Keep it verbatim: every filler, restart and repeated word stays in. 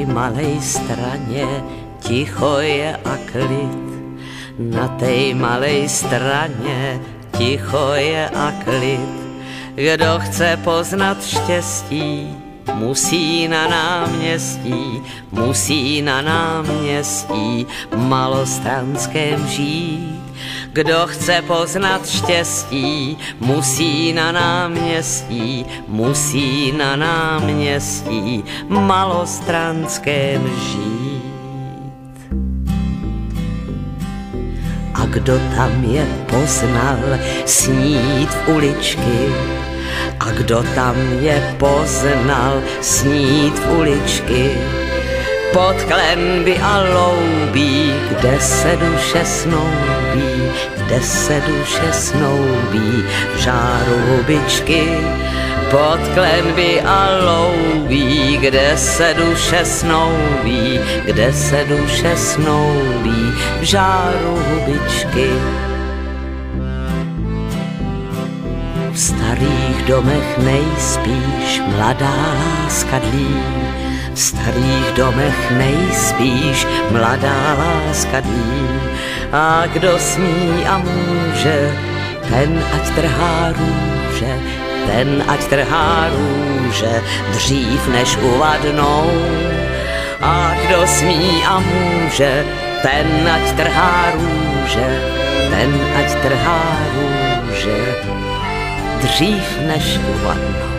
tej malej straně ticho je a klid. Na tej malej straně ticho je a klid. Kdo chce poznat štěstí, musí na náměstí, musí na náměstí malostranském žít. Kdo chce poznat štěstí, musí na náměstí, musí na náměstí malostranském žít. A kdo tam je poznal snít v uličky, a kdo tam je poznal snít v uličky, pod klenby a loubí, kde se duše snoubí, kde se duše snoubí v žáru hubičky. Pod klenby a loubí, kde se duše snoubí, kde se duše snoubí v žáru hubičky. V starých domech nejspíš mladá láska dlí, v starých domech nejspíš mladá láska dlí. A kdo smí a může, ten ať trhá růže, ten ať trhá růže dřív než uvadnou. A kdo smí a může, ten ať trhá růže, ten ať trhá růže dřív než uvadnou.